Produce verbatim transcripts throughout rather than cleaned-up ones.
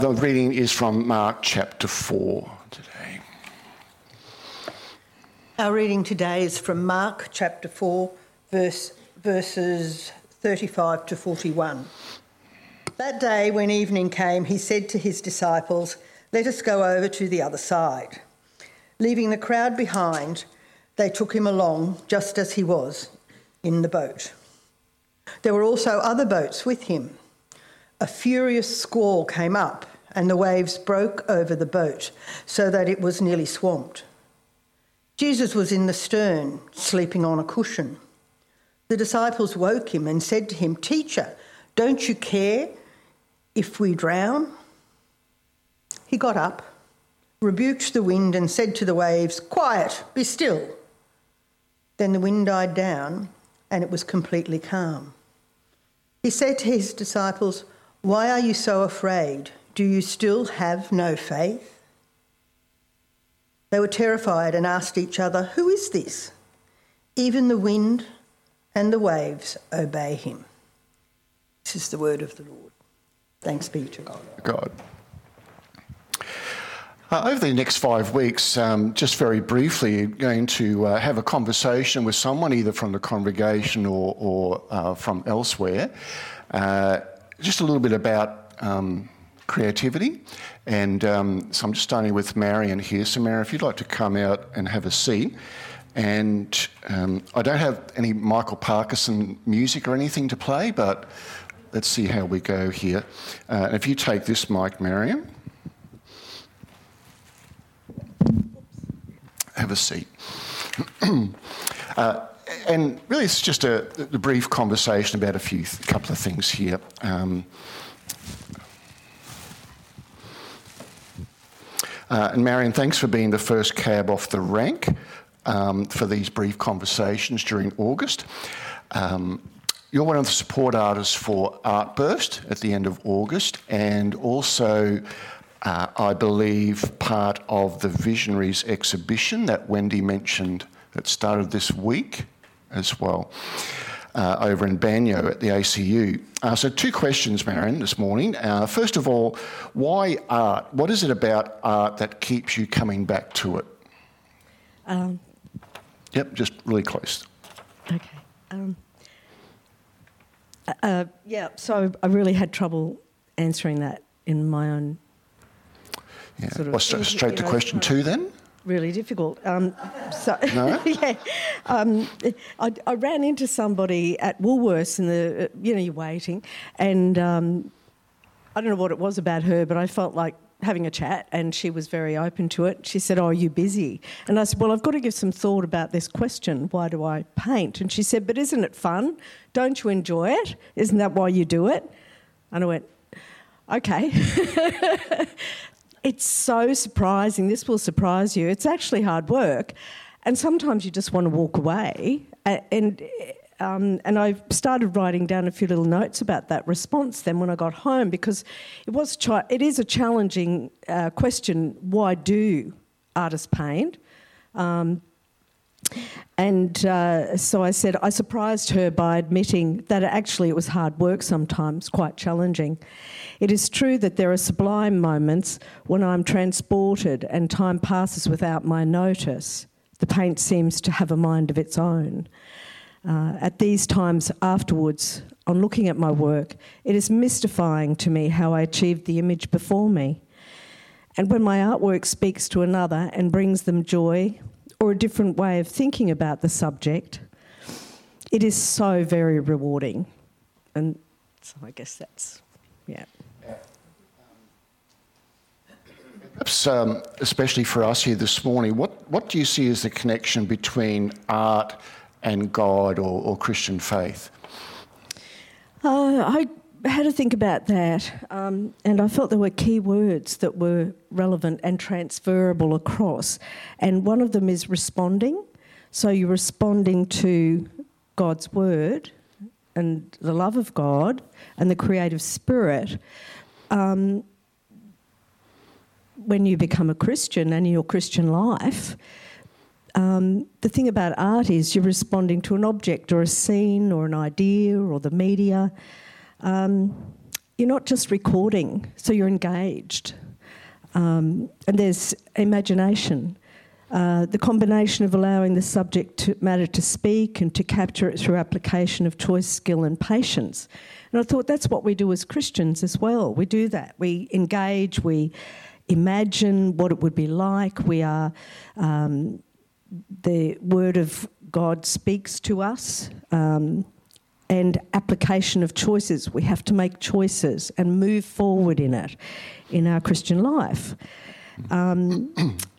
The reading is from Mark chapter four today. Our reading today is from Mark chapter four, verse, verses thirty-five to forty-one. That day when evening came, he said to his disciples, "Let us go over to the other side." Leaving the crowd behind, they took him along just as he was, in the boat. There were also other boats with him. A furious squall came up, and the waves broke over the boat so that it was nearly swamped. Jesus was in the stern, sleeping on a cushion. The disciples woke him and said to him, "Teacher, don't you care if we drown?" He got up, rebuked the wind and said to the waves, "Quiet, be still." Then the wind died down and it was completely calm. He said to his disciples, "Why are you so afraid? Do you still have no faith?" They were terrified and asked each other, "Who is this? Even the wind and the waves obey him." This is the word of the Lord. Thanks be to God. God. Uh, over the next five weeks, um, just very briefly, you're going to uh, have a conversation with someone either from the congregation or, or uh, from elsewhere. Uh, just a little bit about um, creativity. And um, so I'm just starting with Marion here. So Marion, if you'd like to come out and have a seat. And um, I don't have any Michael Parkinson music or anything to play, but let's see how we go here. Uh, if you take this mic, Marion. Have a seat. uh, and really it's just a, a brief conversation about a few, a couple of things here. Um, uh, and Marion, thanks for being the first cab off the rank um, for these brief conversations during August. Um, you're one of the support artists for Artburst at the end of August, and also Uh, I believe part of the Visionaries exhibition that Wendy mentioned that started this week as well uh, over in Banyo at the A C U. Uh, so two questions, Marion, this morning. Uh, first of all, why art? What is it about art that keeps you coming back to it? Um, yep, just really close. Okay. Um, uh, yeah, so I really had trouble answering that in my own Yeah. Sort of, well, straight, straight to know, question two then? Really difficult. Um, so, No? yeah. Um, I, I ran into somebody at Woolworths in the, you know, you're waiting, and um, I don't know what it was about her, but I felt like having a chat, and she was very open to it. She said, "Oh, are you busy?" And I said, "Well, I've got to give some thought about this question. Why do I paint?" And she said, "But isn't it fun? Don't you enjoy it? Isn't that why you do it?" And I went, "Okay." It's so surprising. This will surprise you. It's actually hard work, and sometimes you just want to walk away. And um, and I started writing down a few little notes about that response then when I got home, because it was chi- it is a challenging uh, question. Why do artists paint? Um, And uh, so I said, I surprised her by admitting that actually it was hard work sometimes, quite challenging. It is true that there are sublime moments when I'm transported and time passes without my notice. The paint seems to have a mind of its own. Uh, at these times afterwards, on looking at my work, it is mystifying to me how I achieved the image before me. And when my artwork speaks to another and brings them joy, or a different way of thinking about the subject, it is so very rewarding. And so I guess that's, yeah. Perhaps, um, especially for us here this morning, what, what do you see as the connection between art and God or, or Christian faith? Uh, I had to think about that, um, and I felt there were key words that were relevant and transferable across. And one of them is responding. So you're responding to God's word and the love of God and the creative spirit. Um, when you become a Christian and in your Christian life, um, the thing about art is you're responding to an object or a scene or an idea or the media. Um, you're not just recording, so you're engaged. Um, and there's imagination. Uh, the combination of allowing the subject to matter to speak and to capture it through application of choice, skill and patience. And I thought that's what we do as Christians as well. We do that. We engage, we imagine what it would be like. We are, um, the Word of God speaks to us, um, and application of choices. We have to make choices and move forward in it, in our Christian life. Um,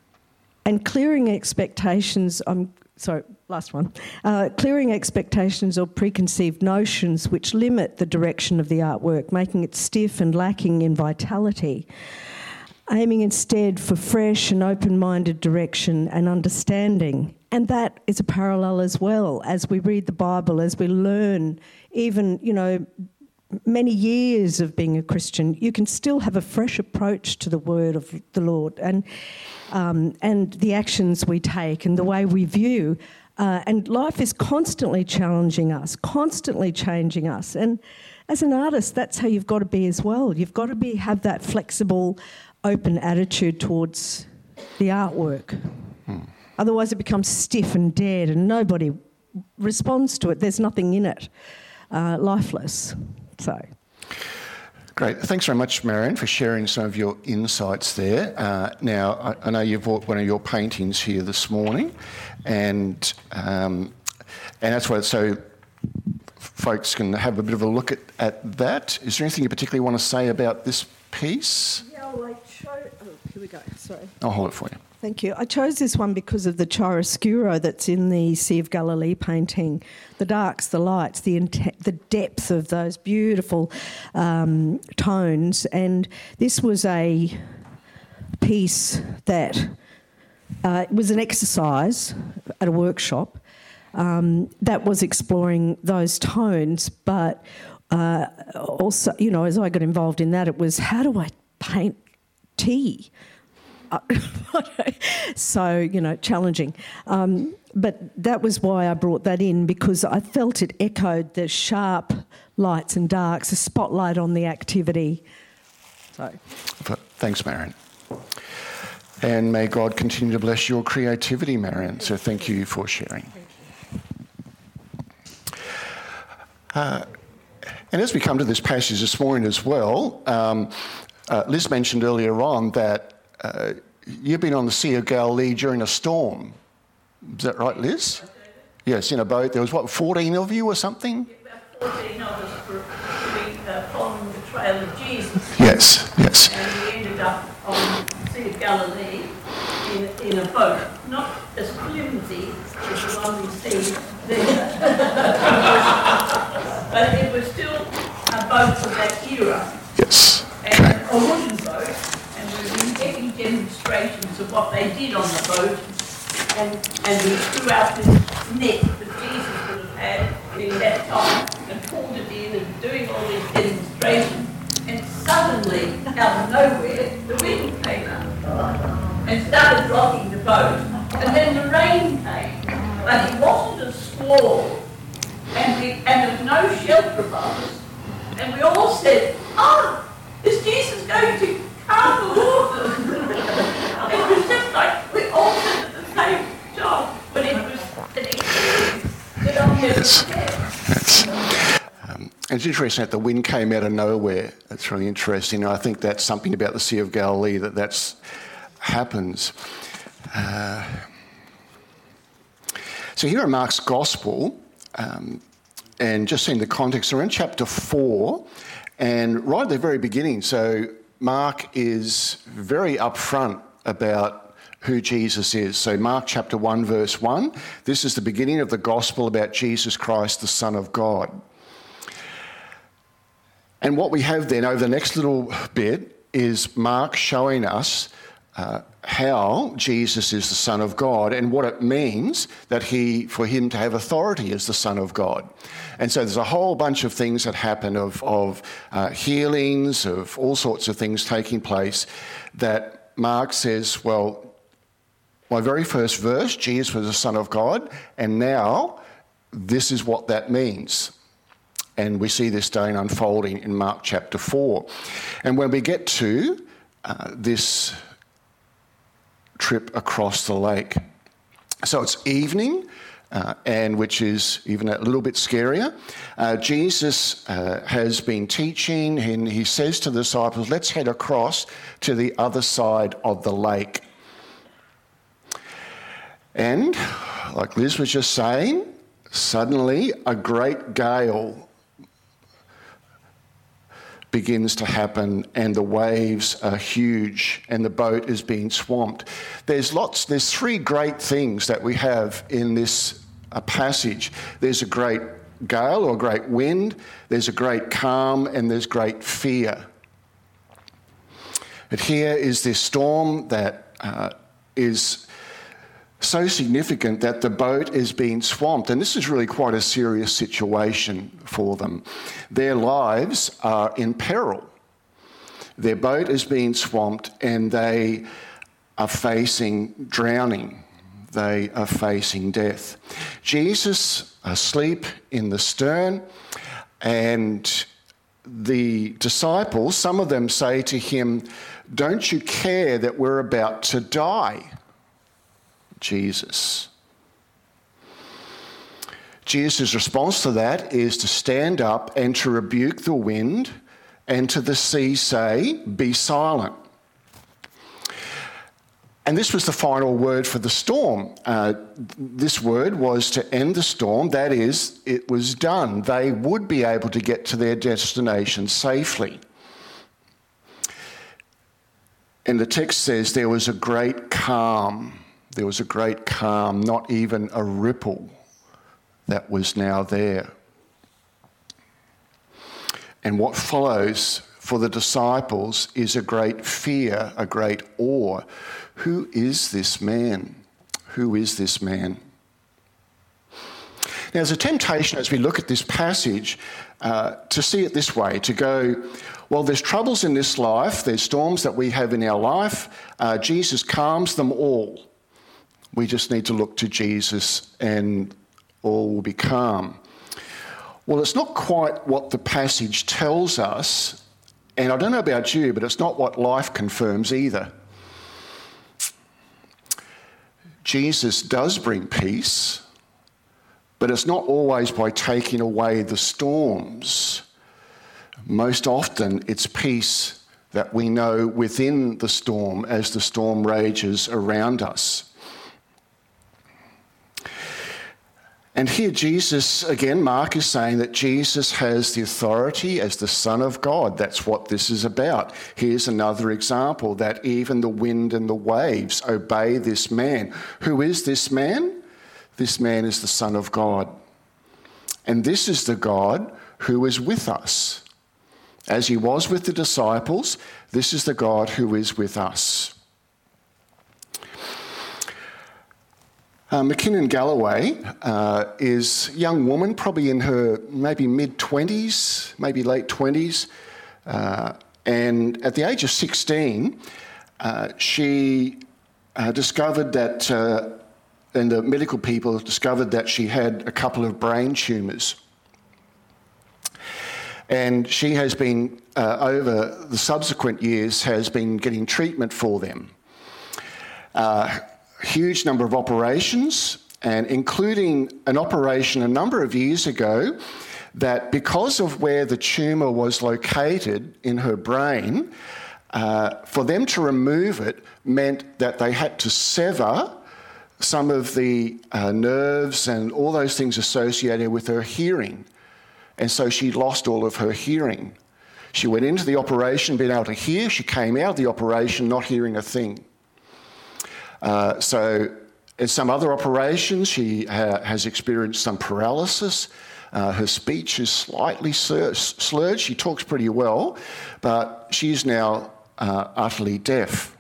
and clearing expectations, I'm sorry, last one. Uh, clearing expectations or preconceived notions which limit the direction of the artwork, making it stiff and lacking in vitality. Aiming instead for fresh and open-minded direction and understanding. And that is a parallel as well as we read the Bible, as we learn, even, you know, many years of being a Christian, you can still have a fresh approach to the word of the Lord and um, and the actions we take and the way we view. Uh, and life is constantly challenging us, constantly changing us. And as an artist, that's how you've got to be as well. You've got to be have that flexible, open attitude towards the artwork. Hmm. Otherwise it becomes stiff and dead and nobody responds to it. There's nothing in it, uh, lifeless. So, great. Thanks very much, Marion, for sharing some of your insights there. Uh, now, I, I know you've brought one of your paintings here this morning, and um, and that's why so folks can have a bit of a look at, at that. Is there anything you particularly want to say about this piece? Yeah, I'll like show. Oh, here we go. Sorry. I'll hold it for you. Thank you. I chose this one because of the chiaroscuro that's in the Sea of Galilee painting. The darks, the lights, the int- the depth of those beautiful um, tones. And this was a piece that uh, was an exercise at a workshop um, that was exploring those tones. But uh, also, you know, as I got involved in that, it was how do I paint tea? So, you know, challenging. Um, but that was why I brought that in, because I felt it echoed the sharp lights and darks, a spotlight on the activity. So, thanks, Marion. And may God continue to bless your creativity, Marion. So thank you for sharing. Uh, and as we come to this passage this morning as well, um, uh, Liz mentioned earlier on that Uh, you've been on the Sea of Galilee during a storm. Is that right, Liz? Yes, in a boat. There was, what, fourteen of you or something? About fourteen of us were uh, following the trail of Jesus. Yes, yes. And we ended up on the Sea of Galilee in, in a boat. Not as flimsy as the one we see there. But it was still a boat of that era. Yes. And a wooden boat. Getting demonstrations of what they did on the boat, and, and we threw out this net that Jesus would have had in that time and pulled it in and doing all these demonstrations, and suddenly, out of nowhere, the wind came up and started rocking the boat, and then the rain came, but it wasn't a squall, and, we, and there was no shelter above us, and we all said, ah, is Jesus going to calm the water? It was just like we all did the same job, but it was an experience that I'll never forget. Um, it's interesting that the wind came out of nowhere. That's really interesting. I think that's something about the Sea of Galilee, that that's happens. Uh, so here in Mark's Gospel, um, and just seeing the context, we're in chapter four, and right at the very beginning, so Mark is very upfront about who Jesus is. So Mark chapter one, verse one, this is the beginning of the gospel about Jesus Christ, the Son of God. And what we have then over the next little bit is Mark showing us uh, how Jesus is the Son of God and what it means that he, for him to have authority as the Son of God. And so there's a whole bunch of things that happen of, of uh, healings, of all sorts of things taking place that Mark says, well, my very first verse, Jesus was the Son of God, and now this is what that means. And we see this day unfolding in Mark chapter four. And when we get to uh, this trip across the lake, so it's evening, uh, and which is even a little bit scarier. Uh, Jesus uh, has been teaching, and he says to the disciples, let's head across to the other side of the lake. And, like Liz was just saying, suddenly a great gale begins to happen, and the waves are huge, and the boat is being swamped. There's lots, there's three great things that we have in this uh, passage. There's a great gale or great wind, there's a great calm, and there's great fear. But here is this storm that uh, is so significant that the boat is being swamped, and this is really quite a serious situation for them. Their lives are in peril. Their boat is being swamped, and they are facing drowning. They are facing death. Jesus asleep in the stern, and the disciples, some of them say to him, "Don't you care that we're about to die?" Jesus. Jesus' response to that is to stand up and to rebuke the wind and to the sea say, "Be silent." And this was the final word for the storm. Uh, this word was to end the storm. That is, it was done. They would be able to get to their destination safely. And the text says there was a great calm. There was a great calm, not even a ripple that was now there. And what follows for the disciples is a great fear, a great awe. Who is this man? Who is this man? Now, there's a temptation as we look at this passage uh, to see it this way, to go, well, there's troubles in this life, there's storms that we have in our life, uh, Jesus calms them all. We just need to look to Jesus and all will be calm. Well, it's not quite what the passage tells us, and I don't know about you, but it's not what life confirms either. Jesus does bring peace, but it's not always by taking away the storms. Most often it's peace that we know within the storm as the storm rages around us. And here Jesus, again, Mark is saying that Jesus has the authority as the Son of God. That's what this is about. Here's another example, that even the wind and the waves obey this man. Who is this man? This man is the Son of God. And this is the God who is with us. As he was with the disciples, this is the God who is with us. Uh, McKinnon Galloway uh, is a young woman, probably in her maybe mid-twenties, maybe late twenties. Uh, and at the age of sixteen, uh, she uh, discovered that, uh, and the medical people discovered that she had a couple of brain tumours. And she has been, uh, over the subsequent years, has been getting treatment for them. Uh, huge number of operations, and including an operation a number of years ago that, because of where the tumour was located in her brain, uh, for them to remove it meant that they had to sever some of the uh, nerves and all those things associated with her hearing. And so she lost all of her hearing. She went into the operation being able to hear. She came out of the operation not hearing a thing. Uh, so in some other operations, she ha- has experienced some paralysis. Uh, her speech is slightly slur- slurred. She talks pretty well, but she's now uh, utterly deaf.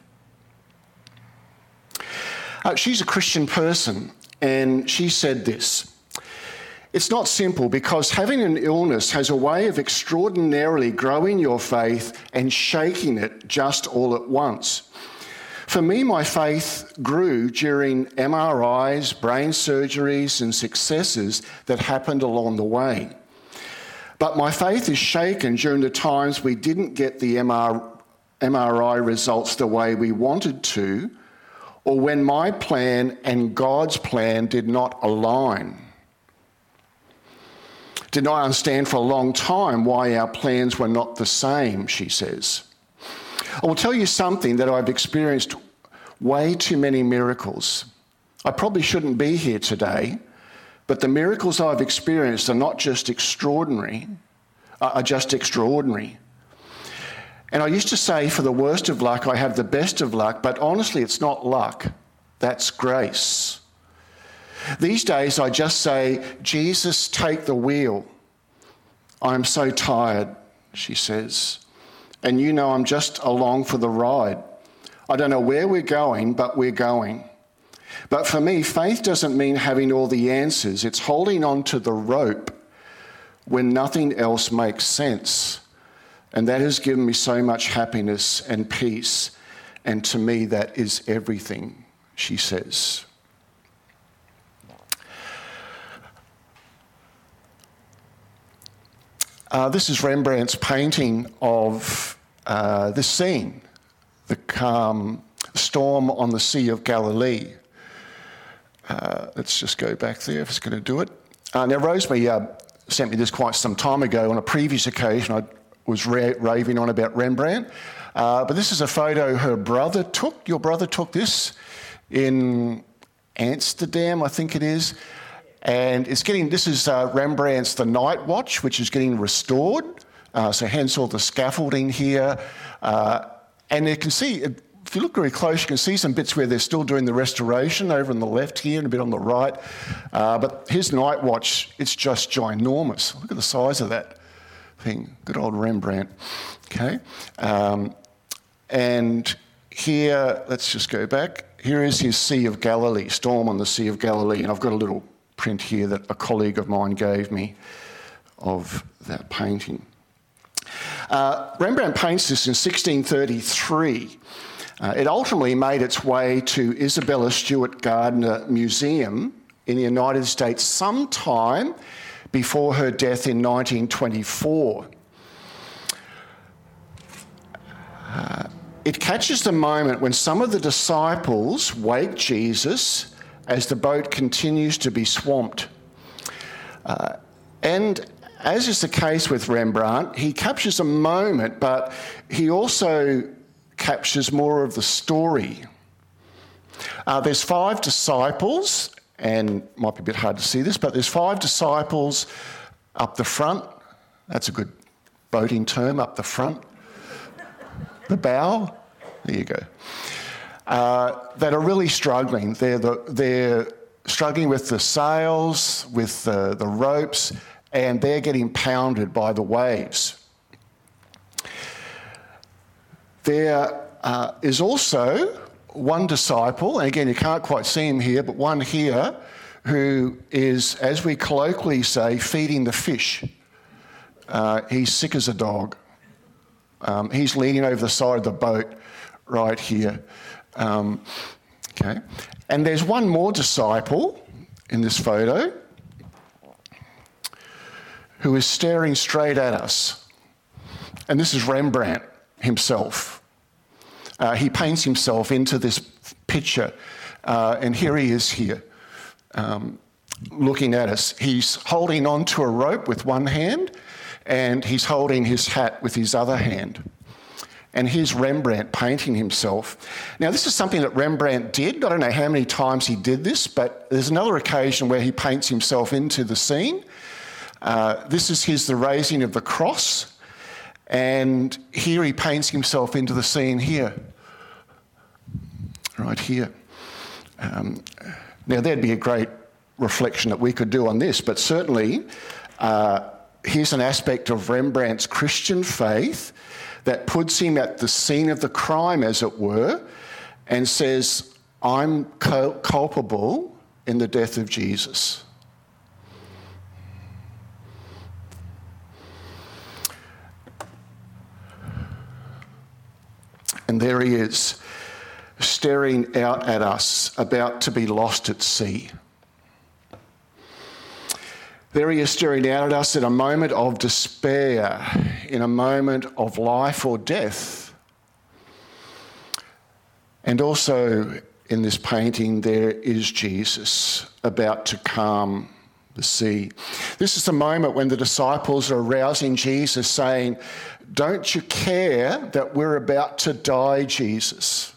Uh, she's a Christian person, and she said this: "It's not simple, because having an illness has a way of extraordinarily growing your faith and shaking it just all at once. For me, my faith grew during M R Is, brain surgeries and successes that happened along the way. But my faith is shaken during the times we didn't get the M R, M R I results the way we wanted to, or when my plan and God's plan did not align. Did not understand for a long time why our plans were not the same, she says. I will tell you something that I've experienced way too many miracles. I probably shouldn't be here today, but the miracles I've experienced are not just extraordinary, are just extraordinary. And I used to say, for the worst of luck, I have the best of luck, but honestly, it's not luck. That's grace. These days, I just say, Jesus, take the wheel. I'm so tired, she says. And you know I'm just along for the ride. I don't know where we're going, but we're going. But for me, faith doesn't mean having all the answers. It's holding on to the rope when nothing else makes sense. And that has given me so much happiness and peace. And to me, that is everything, she says. Uh, this is Rembrandt's painting of uh, this scene, the calm storm on the Sea of Galilee. Uh, let's just go back there if it's going to do it. Uh, now, Rosemary uh, sent me this quite some time ago. On a previous occasion, I was ra- raving on about Rembrandt. Uh, but this is a photo her brother took. Your brother took this in Amsterdam, I think it is. And it's getting, this is uh, Rembrandt's The Night Watch, which is getting restored. Uh, so hence all the scaffolding here. Uh, and you can see, if you look very close, you can see some bits where they're still doing the restoration over on the left here and a bit on the right. Uh, but his Night Watch, it's just ginormous. Look at the size of that thing. Good old Rembrandt. Okay. Um, and here, let's just go back. Here is his Sea of Galilee, Storm on the Sea of Galilee. And I've got a little print here that a colleague of mine gave me of that painting. Uh, Rembrandt paints this in sixteen thirty-three. Uh, it ultimately made its way to Isabella Stewart Gardner Museum in the United States sometime before her death in nineteen twenty-four. Uh, it catches the moment when some of the disciples wake Jesus as the boat continues to be swamped. Uh, and as is the case with Rembrandt, he captures a moment, but he also captures more of the story. Uh, there's five disciples, and might be a bit hard to see this, but there's five disciples up the front. That's a good boating term, up the front. The bow. There you go. Uh, that are really struggling. They're, the, they're struggling with the sails, with the, the ropes, and they're getting pounded by the waves. There uh, is also one disciple, and again, you can't quite see him here, but one here who is, as we colloquially say, feeding the fish. Uh, he's sick as a dog. Um, he's leaning over the side of the boat right here. Um, okay, and there's one more disciple in this photo who is staring straight at us. And this is Rembrandt himself. Uh, he paints himself into this picture, uh, and here he is here, um, looking at us. He's holding onto a rope with one hand, and he's holding his hat with his other hand. And here's Rembrandt painting himself. Now, this is something that Rembrandt did. I don't know how many times he did this, but there's another occasion where he paints himself into the scene. Uh, this is his The Raising of the Cross. And here he paints himself into the scene here. Right here. Um, now, there'd be a great reflection that we could do on this, but certainly uh, here's an aspect of Rembrandt's Christian faith that puts him at the scene of the crime, as it were, and says, I'm cul- culpable in the death of Jesus. And there he is, staring out at us, about to be lost at sea. There he is staring out at us in a moment of despair, in a moment of life or death. And also in this painting, there is Jesus about to calm the sea. This is the moment when the disciples are arousing Jesus, saying, "Don't you care that we're about to die, Jesus?"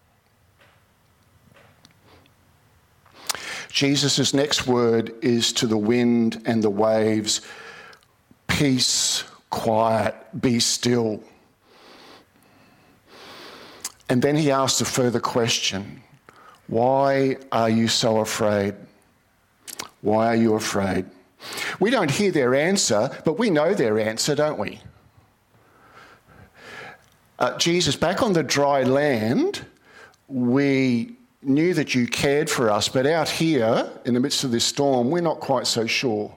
Jesus' next word is to the wind and the waves, "Peace, quiet, be still." And then he asks a further question, "Why are you so afraid? Why are you afraid?" We don't hear their answer, but we know their answer, don't we? Uh, Jesus, back on the dry land, we knew that you cared for us, but out here, in the midst of this storm, we're not quite so sure.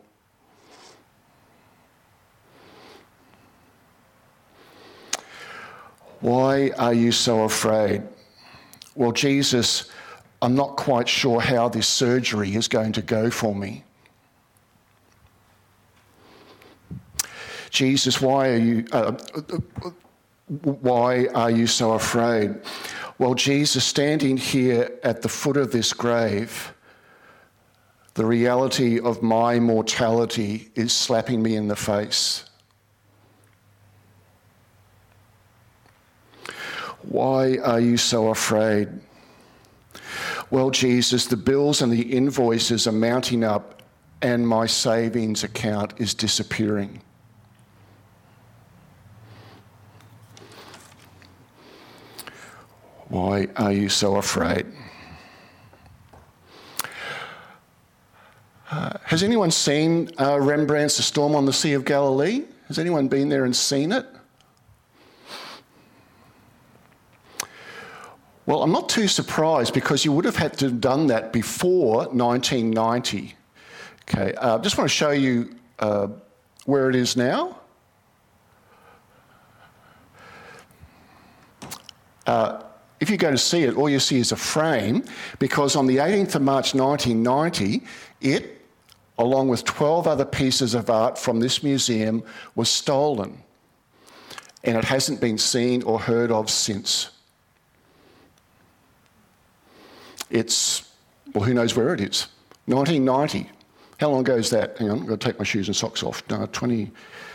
Why are you so afraid? Well, Jesus, I'm not quite sure how this surgery is going to go for me. Jesus, why are you, uh, why are you so afraid? Well, Jesus, standing here at the foot of this grave, the reality of my mortality is slapping me in the face. Why are you so afraid? Well, Jesus, the bills and the invoices are mounting up and my savings account is disappearing. Why are you so afraid? Uh, has anyone seen uh, Rembrandt's The Storm on the Sea of Galilee? Has anyone been there and seen it? Well, I'm not too surprised because you would have had to have done that before nineteen ninety. Okay, I uh, just want to show you uh, where it is now. Uh, if you go to see it, all you see is a frame, because on the eighteenth of March nineteen ninety, it, along with twelve other pieces of art from this museum, was stolen. And it hasn't been seen or heard of since. It's, well, who knows where it is? nineteen ninety. How long ago is that? Hang on, I've got to take my shoes and socks off. No, twenty,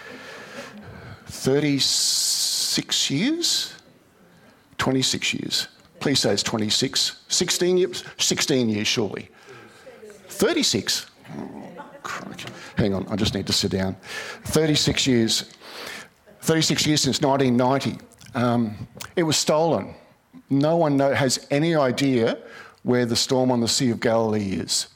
thirty-six years? twenty-six years. Please say it's twenty-six. sixteen years? sixteen years, surely. thirty-six. Oh, crikey. Hang on, I just need to sit down. thirty-six years. thirty-six years since nineteen ninety. Um, it was stolen. No one know, has any idea where the Storm on the Sea of Galilee is.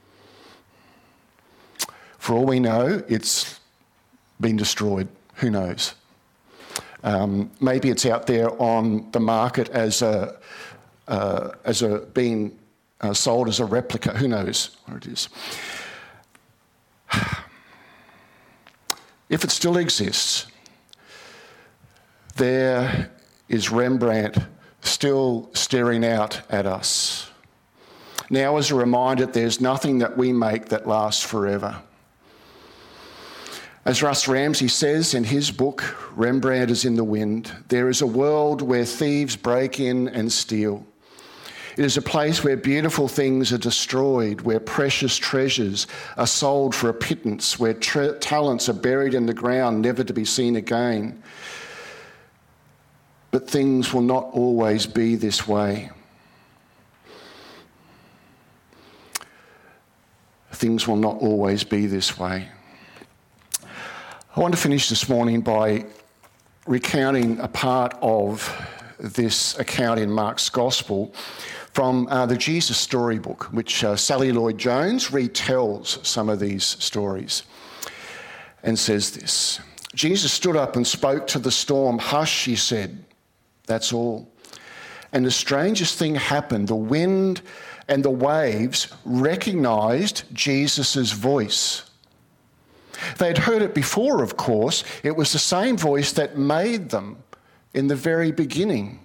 For all we know, it's been destroyed. Who knows? Um, maybe it's out there on the market as a uh, as a being uh, sold as a replica. Who knows where it is? If it still exists, there is Rembrandt still staring out at us. Now, as a reminder, there's nothing that we make that lasts forever. As Russ Ramsey says in his book, Rembrandt is in the Wind, there is a world where thieves break in and steal. It is a place where beautiful things are destroyed, where precious treasures are sold for a pittance, where tre- talents are buried in the ground, never to be seen again. But things will not always be this way. Things will not always be this way. I want to finish this morning by recounting a part of this account in Mark's Gospel from uh, the Jesus Storybook, which uh, Sally Lloyd-Jones retells some of these stories, and says this. Jesus stood up and spoke to the storm. "Hush," he said. That's all. And the strangest thing happened. The wind and the waves recognised Jesus' voice. They'd heard it before, of course. It was the same voice that made them in the very beginning.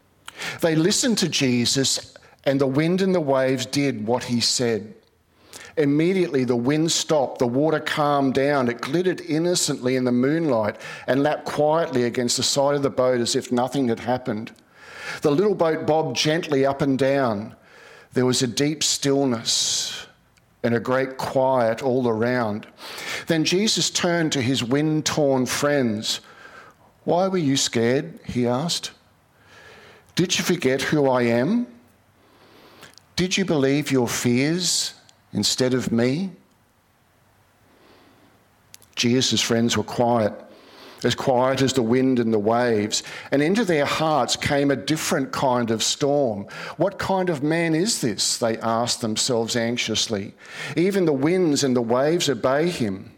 They listened to Jesus, and the wind and the waves did what he said. Immediately the wind stopped, the water calmed down, it glittered innocently in the moonlight and lapped quietly against the side of the boat as if nothing had happened. The little boat bobbed gently up and down. There was a deep stillness and a great quiet all around. Then Jesus turned to his wind-torn friends. "Why were you scared?" he asked. "Did you forget who I am? Did you believe your fears instead of me?" Jesus' friends were quiet, as quiet as the wind and the waves, and into their hearts came a different kind of storm. "What kind of man is this?" they asked themselves anxiously. "Even the winds and the waves obey him."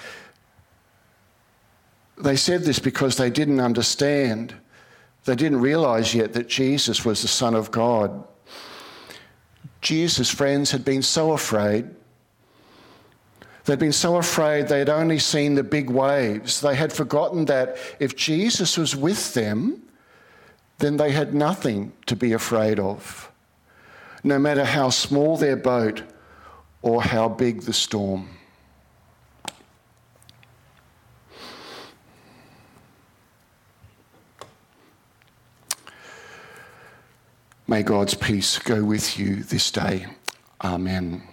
They said this because they didn't understand. They didn't realise yet that Jesus was the Son of God. Jesus' friends had been so afraid. They'd been so afraid they'd only seen the big waves. They had forgotten that if Jesus was with them, then they had nothing to be afraid of, no matter how small their boat or how big the storm. May God's peace go with you this day. Amen.